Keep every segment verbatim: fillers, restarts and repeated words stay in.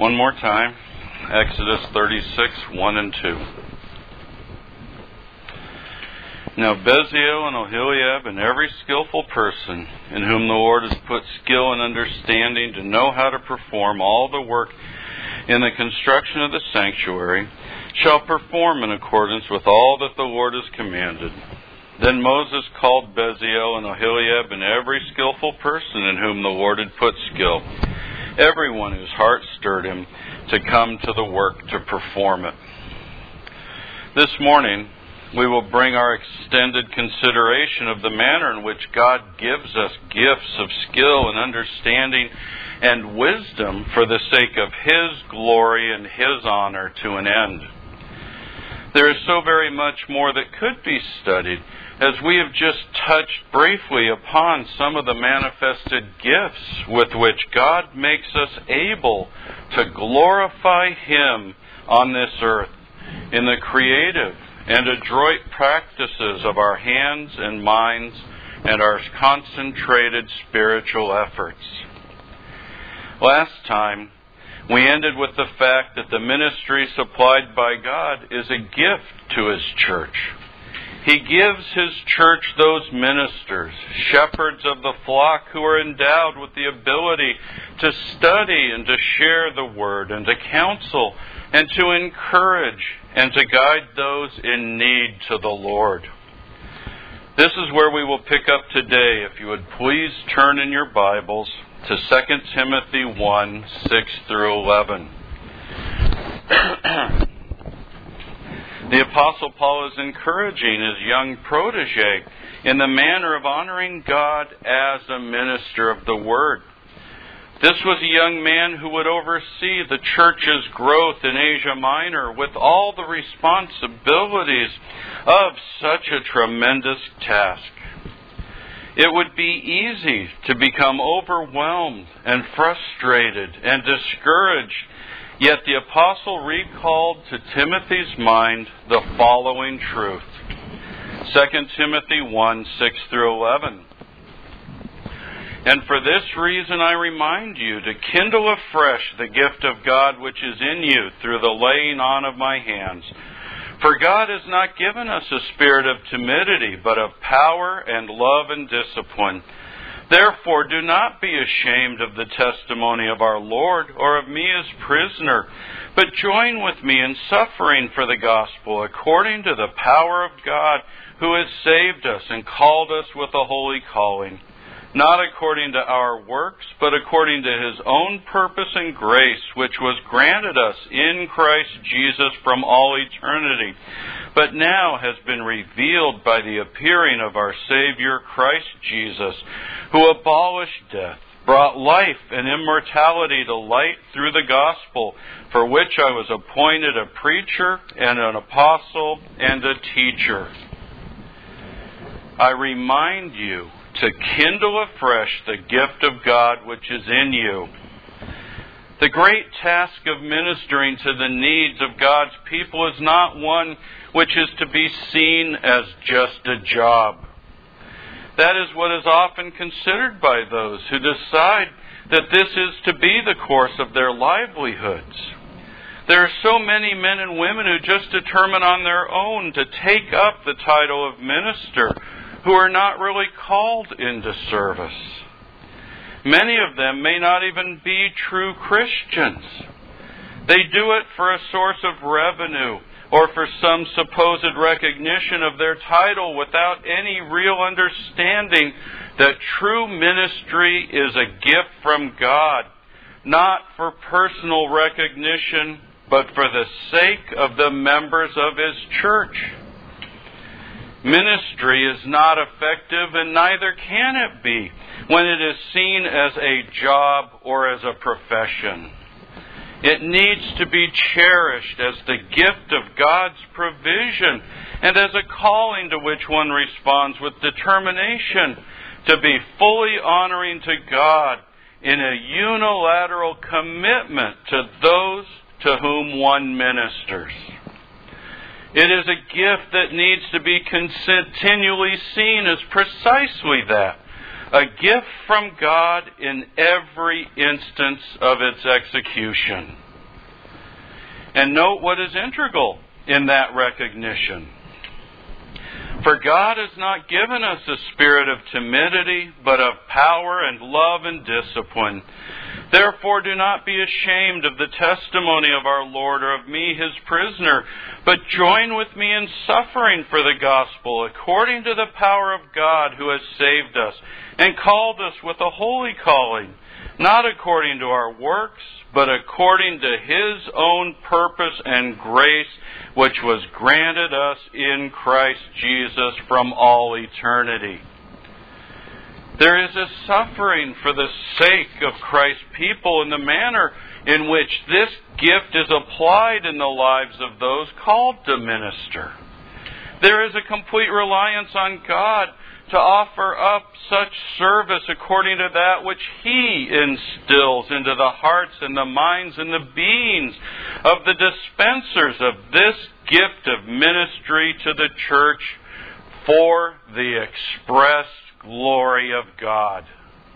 One more time, Exodus thirty-six, one and two. Now Bezalel and Oholiab and every skillful person in whom the Lord has put skill and understanding to know how to perform all the work in the construction of the sanctuary shall perform in accordance with all that the Lord has commanded. Then Moses called Bezalel and Oholiab and every skillful person in whom the Lord had put skill, everyone whose heart stirred him to come to the work to perform it. This morning, we will bring our extended consideration of the manner in which God gives us gifts of skill and understanding and wisdom for the sake of His glory and His honor to an end. There is so very much more that could be studied, as we have just touched briefly upon some of the manifested gifts with which God makes us able to glorify Him on this earth in the creative and adroit practices of our hands and minds and our concentrated spiritual efforts. Last time, we ended with the fact that the ministry supplied by God is a gift to His church. He gives His church those ministers, shepherds of the flock, who are endowed with the ability to study and to share the Word and to counsel and to encourage and to guide those in need to the Lord. This is where we will pick up today. If you would please turn in your Bibles to Second Timothy one, six through eleven. The Apostle Paul is encouraging his young protege in the manner of honoring God as a minister of the Word. This was a young man who would oversee the church's growth in Asia Minor with all the responsibilities of such a tremendous task. It would be easy to become overwhelmed and frustrated and discouraged, yet the apostle recalled to Timothy's mind the following truth. Second Timothy one, six through eleven. And for this reason I remind you to kindle afresh the gift of God which is in you through the laying on of my hands. For God has not given us a spirit of timidity, but of power and love and discipline. Therefore do not be ashamed of the testimony of our Lord or of me as prisoner, but join with me in suffering for the gospel according to the power of God who has saved us and called us with a holy calling. Not according to our works, but according to His own purpose and grace, which was granted us in Christ Jesus from all eternity, but now has been revealed by the appearing of our Savior Christ Jesus, who abolished death, brought life and immortality to light through the gospel, for which I was appointed a preacher and an apostle and a teacher. I remind you to kindle afresh the gift of God which is in you. The great task of ministering to the needs of God's people is not one which is to be seen as just a job. That is what is often considered by those who decide that this is to be the course of their livelihoods. There are so many men and women who just determine on their own to take up the title of minister, who are not really called into service. Many of them may not even be true Christians. They do it for a source of revenue or for some supposed recognition of their title without any real understanding that true ministry is a gift from God, not for personal recognition, but for the sake of the members of His church. Ministry is not effective, and neither can it be, when it is seen as a job or as a profession. It needs to be cherished as the gift of God's provision and as a calling to which one responds with determination to be fully honoring to God in a unilateral commitment to those to whom one ministers. It is a gift that needs to be continually seen as precisely that, a gift from God in every instance of its execution. And note what is integral in that recognition. For God has not given us a spirit of timidity, but of power and love and discipline. Therefore do not be ashamed of the testimony of our Lord or of me, his prisoner, but join with me in suffering for the gospel, according to the power of God who has saved us and called us with a holy calling, not according to our works, but according to his own purpose and grace, which was granted us in Christ Jesus from all eternity. There is a suffering for the sake of Christ's people in the manner in which this gift is applied in the lives of those called to minister. There is a complete reliance on God to offer up such service according to that which He instills into the hearts and the minds and the beings of the dispensers of this gift of ministry to the church for the expressed glory of God.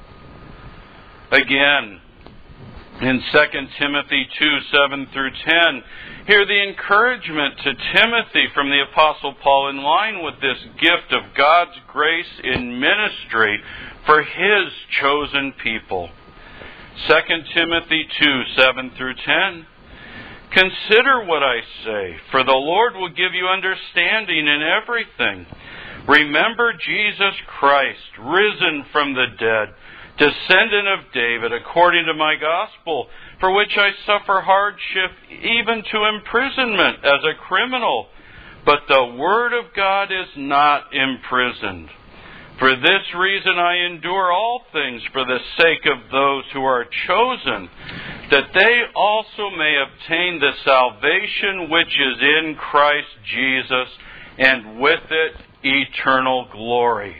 Again, in Second Timothy two, seven through ten, hear the encouragement to Timothy from the Apostle Paul in line with this gift of God's grace in ministry for His chosen people. Second Timothy two, seven through ten. Consider what I say, for the Lord will give you understanding in everything. Remember Jesus Christ, risen from the dead, descendant of David, according to my gospel, for which I suffer hardship, even to imprisonment as a criminal. But the word of God is not imprisoned. For this reason I endure all things for the sake of those who are chosen, that they also may obtain the salvation which is in Christ Jesus, and with it eternal glory.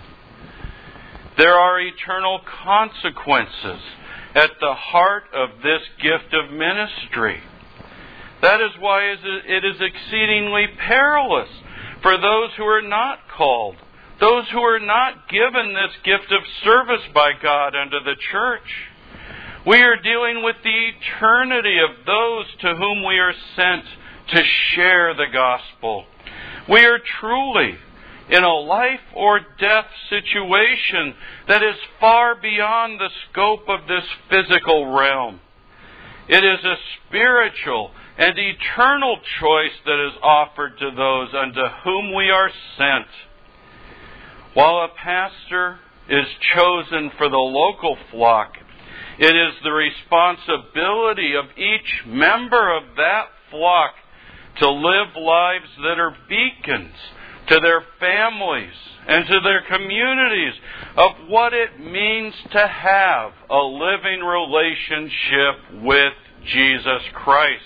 There are eternal consequences at the heart of this gift of ministry. That is why it is exceedingly perilous for those who are not called, those who are not given this gift of service by God unto the church. We are dealing with the eternity of those to whom we are sent to share the gospel. We are truly in a life or death situation that is far beyond the scope of this physical realm. It is a spiritual and eternal choice that is offered to those unto whom we are sent. While a pastor is chosen for the local flock, it is the responsibility of each member of that flock to live lives that are beacons to their families and to their communities of what it means to have a living relationship with Jesus Christ.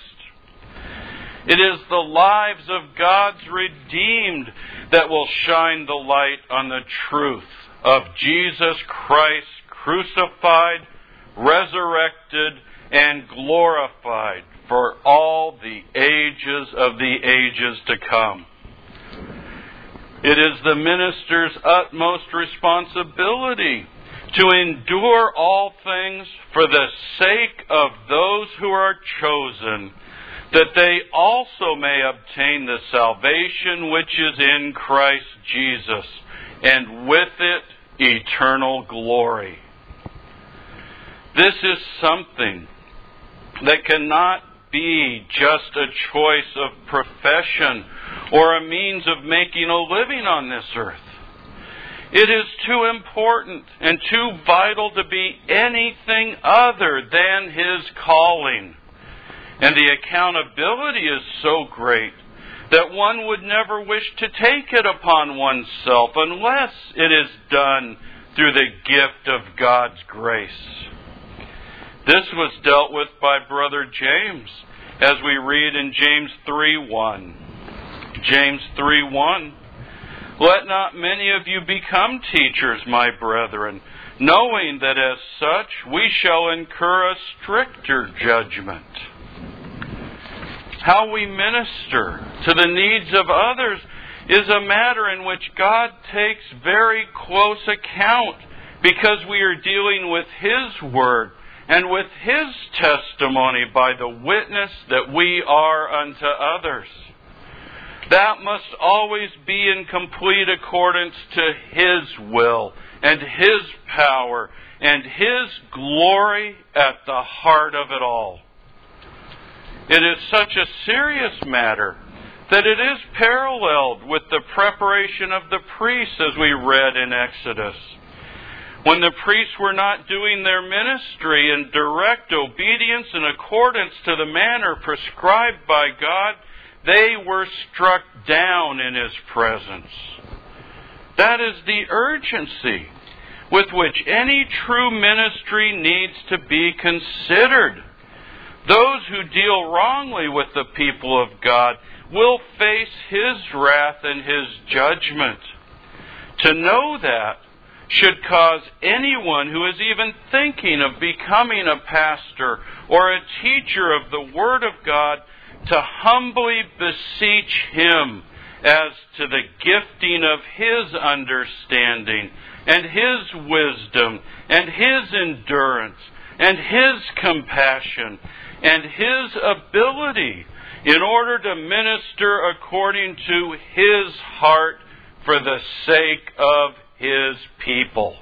It is the lives of God's redeemed that will shine the light on the truth of Jesus Christ crucified, resurrected, and glorified for all the ages of the ages to come. It is the minister's utmost responsibility to endure all things for the sake of those who are chosen, that they also may obtain the salvation which is in Christ Jesus, and with it eternal glory. This is something that cannot be just a choice of profession or a means of making a living on this earth. It is too important and too vital to be anything other than His calling. And the accountability is so great that one would never wish to take it upon oneself unless it is done through the gift of God's grace. This was dealt with by Brother James, as we read in James three one. James three one. Let not many of you become teachers, my brethren, knowing that as such we shall incur a stricter judgment. How we minister to the needs of others is a matter in which God takes very close account, because we are dealing with His Word and with His testimony by the witness that we are unto others. That must always be in complete accordance to His will and His power and His glory at the heart of it all. It is such a serious matter that it is paralleled with the preparation of the priests as we read in Exodus. When the priests were not doing their ministry in direct obedience in accordance to the manner prescribed by God, they were struck down in His presence. That is the urgency with which any true ministry needs to be considered. Those who deal wrongly with the people of God will face His wrath and His judgment. To know that should cause anyone who is even thinking of becoming a pastor or a teacher of the Word of God to humbly beseech Him as to the gifting of His understanding and His wisdom and His endurance and His compassion and His ability in order to minister according to His heart for the sake of His people.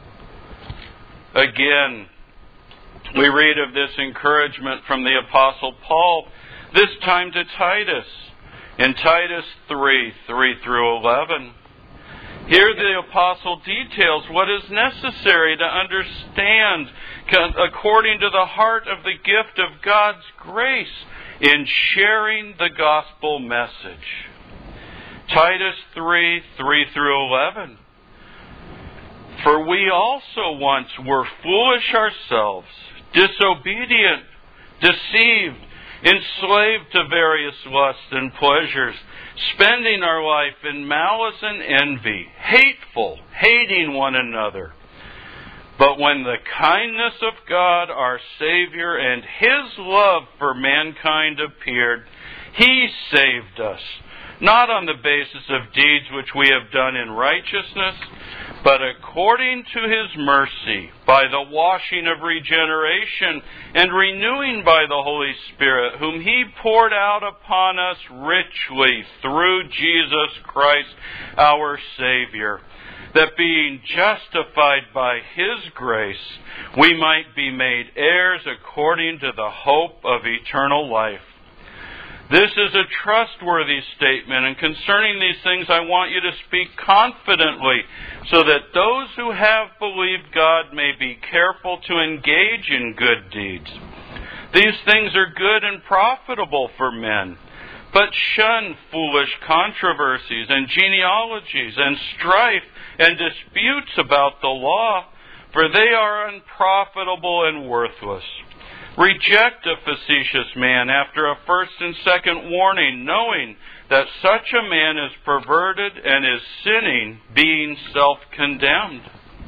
Again, we read of this encouragement from the Apostle Paul, this time to Titus, in Titus three, three through eleven. Here the Apostle details what is necessary to understand according to the heart of the gift of God's grace in sharing the gospel message. Titus three, three through eleven. For we also once were foolish ourselves, disobedient, deceived, enslaved to various lusts and pleasures, spending our life in malice and envy, hateful, hating one another. But when the kindness of God our Savior and His love for mankind appeared, He saved us, not on the basis of deeds which we have done in righteousness, but according to His mercy, by the washing of regeneration and renewing by the Holy Spirit, whom He poured out upon us richly through Jesus Christ our Savior, that being justified by His grace, we might be made heirs according to the hope of eternal life. This is a trustworthy statement, and concerning these things I want you to speak confidently, so that those who have believed God may be careful to engage in good deeds. These things are good and profitable for men, but shun foolish controversies and genealogies and strife and disputes about the law, for they are unprofitable and worthless. Reject a facetious man after a first and second warning, knowing that such a man is perverted and is sinning, being self-condemned.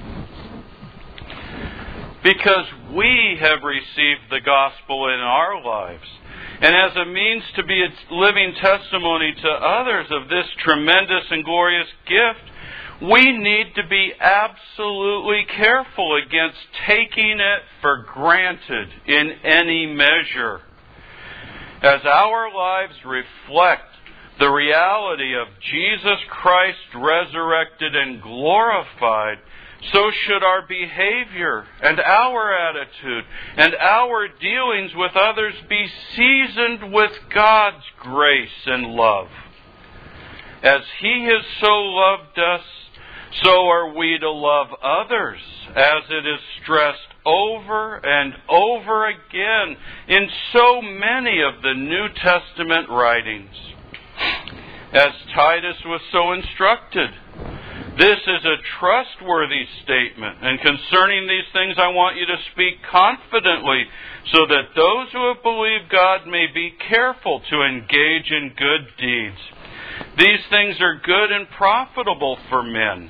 Because we have received the gospel in our lives, and as a means to be a living testimony to others of this tremendous and glorious gift, we need to be absolutely careful against taking it for granted in any measure. As our lives reflect the reality of Jesus Christ resurrected and glorified, so should our behavior and our attitude and our dealings with others be seasoned with God's grace and love. As He has so loved us, so are we to love others, as it is stressed over and over again in so many of the New Testament writings. As Titus was so instructed, this is a trustworthy statement, and concerning these things I want you to speak confidently, so that those who have believed God may be careful to engage in good deeds. These things are good and profitable for men.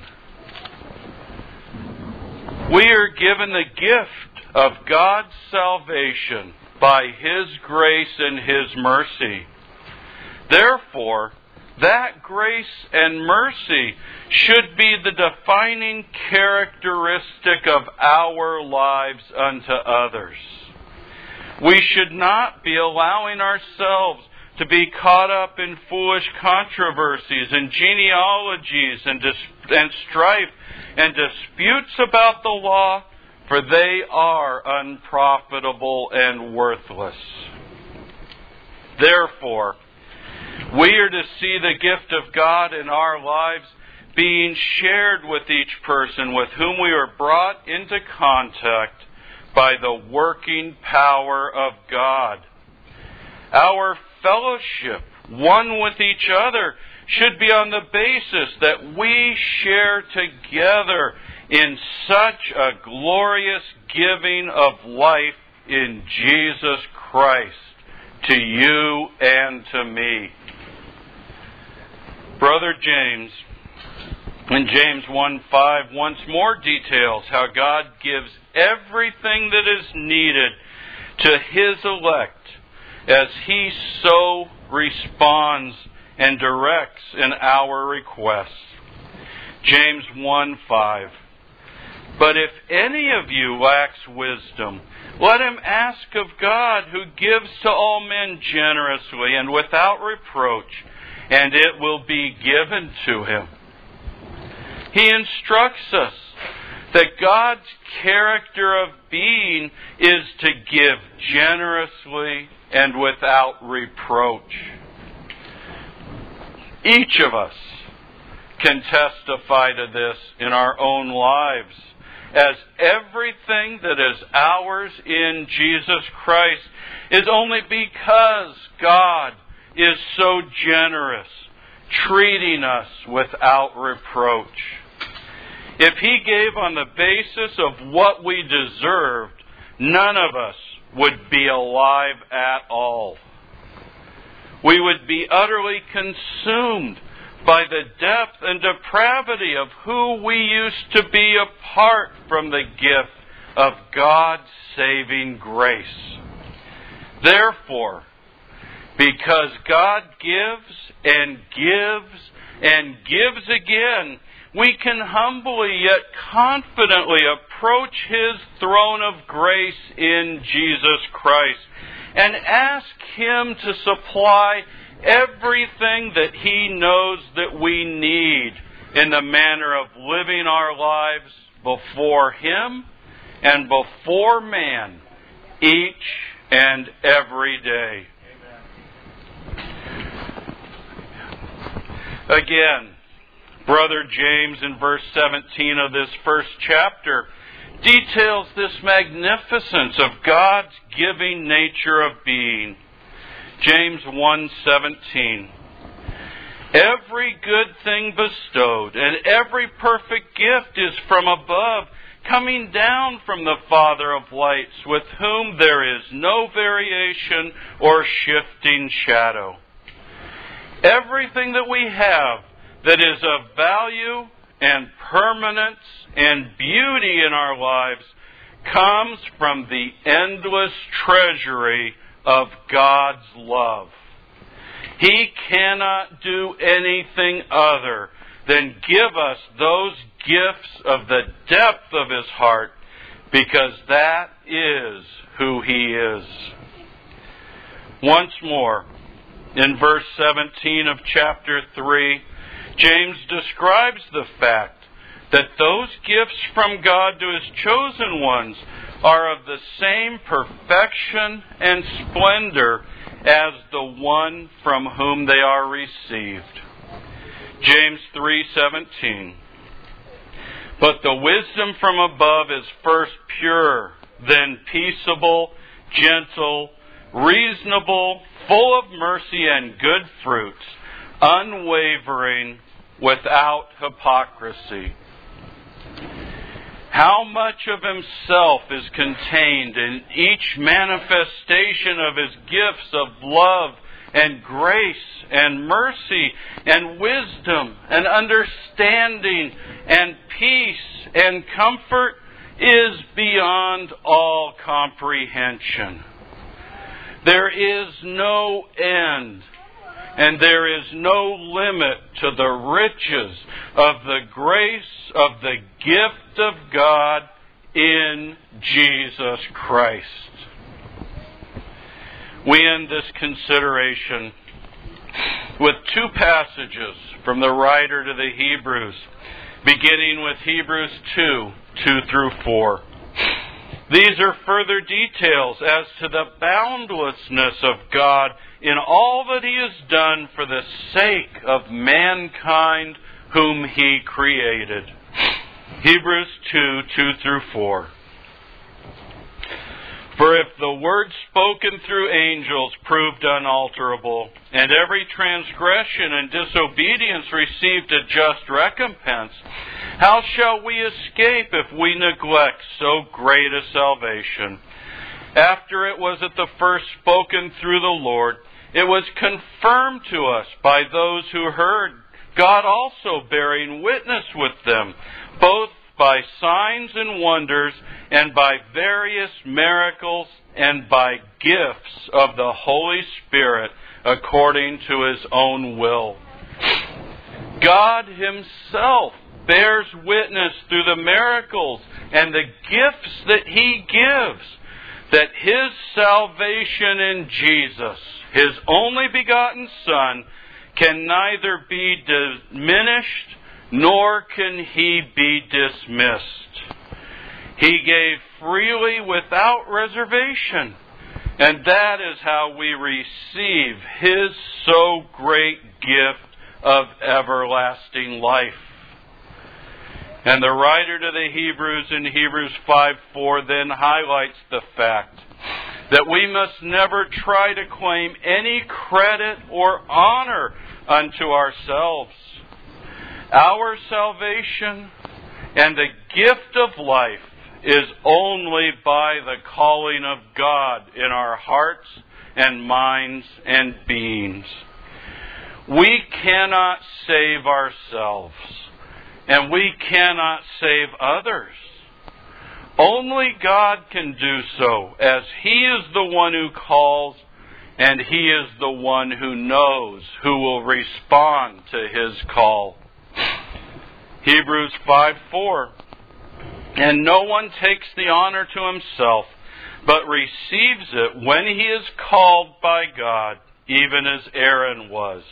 We are given the gift of God's salvation by His grace and His mercy. Therefore, that grace and mercy should be the defining characteristic of our lives unto others. We should not be allowing ourselves to be caught up in foolish controversies and genealogies and, dis- and strife and disputes about the law, for they are unprofitable and worthless. Therefore, we are to see the gift of God in our lives being shared with each person with whom we are brought into contact by the working power of God. Our fellowship, one with each other, should be on the basis that we share together in such a glorious giving of life in Jesus Christ to you and to me. Brother James, in James one five, once more details how God gives everything that is needed to His elect as He so responds and directs in our requests. James one five. But if any of you lacks wisdom, let him ask of God, who gives to all men generously and without reproach, and it will be given to him. He instructs us that God's character of being is to give generously and without reproach. Each of us can testify to this in our own lives, as everything that is ours in Jesus Christ is only because God is so generous, treating us without reproach. If He gave on the basis of what we deserved, none of us would be alive at all. We would be utterly consumed by the depth and depravity of who we used to be apart from the gift of God's saving grace. Therefore, because God gives and gives and gives again, we can humbly yet confidently approach His throne of grace in Jesus Christ and ask Him to supply everything that He knows that we need in the manner of living our lives before Him and before man each and every day. Again, Brother James in verse seventeen of this first chapter details this magnificence of God's giving nature of being. James one seventeen. Every good thing bestowed and every perfect gift is from above, coming down from the Father of lights, with whom there is no variation or shifting shadow. Everything that we have that is of value and permanence and beauty in our lives comes from the endless treasury of God's love. He cannot do anything other than give us those gifts of the depth of His heart, because that is who He is. Once more, in verse seventeen of chapter three, James describes the fact that those gifts from God to His chosen ones are of the same perfection and splendor as the one from whom they are received. James three seventeen. But the wisdom from above is first pure, then peaceable, gentle, reasonable, full of mercy and good fruits, unwavering, without hypocrisy. How much of Himself is contained in each manifestation of His gifts of love and grace and mercy and wisdom and understanding and peace and comfort is beyond all comprehension. There is no end and there is no limit to the riches of the grace of the gift of God in Jesus Christ. We end this consideration with two passages from the writer to the Hebrews, beginning with Hebrews two, two through four. These are further details as to the boundlessness of God in all that He has done for the sake of mankind whom He created. Hebrews two, two through four. For if the word spoken through angels proved unalterable, and every transgression and disobedience received a just recompense, how shall we escape if we neglect so great a salvation? After it was at the first spoken through the Lord, it was confirmed to us by those who heard, God also bearing witness with them, both by signs and wonders, and by various miracles, and by gifts of the Holy Spirit, according to His own will. God Himself bears witness through the miracles and the gifts that He gives, that His salvation in Jesus, His only begotten Son, can neither be diminished nor can He be dismissed. He gave freely without reservation, and that is how we receive His so great gift of everlasting life. And the writer to the Hebrews in Hebrews five four then highlights the fact that we must never try to claim any credit or honor unto ourselves. Our salvation and the gift of life is only by the calling of God in our hearts and minds and beings. We cannot save ourselves, and we cannot save others. Only God can do so, as He is the one who calls, and He is the one who knows who will respond to His call. Hebrews five four. And no one takes the honor to himself, but receives it when he is called by God, even as Aaron was.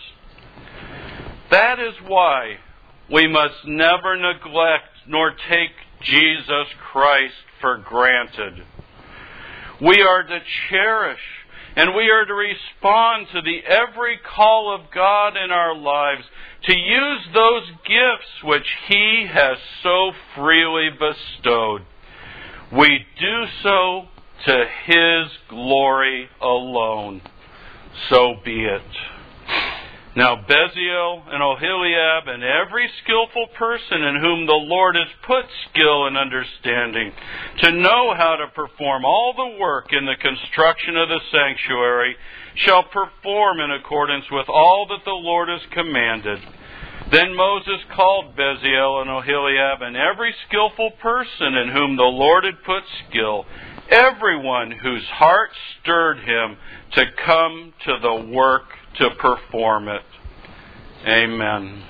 That is why we must never neglect nor take Jesus Christ for granted. We are to cherish and we are to respond to the every call of God in our lives, to use those gifts which He has so freely bestowed. We do so to His glory alone. So be it. Now Bezalel and Oholiab and every skillful person in whom the Lord has put skill and understanding to know how to perform all the work in the construction of the sanctuary shall perform in accordance with all that the Lord has commanded. Then Moses called Bezalel and Oholiab and every skillful person in whom the Lord had put skill, everyone whose heart stirred him to come to the work to perform it. Amen.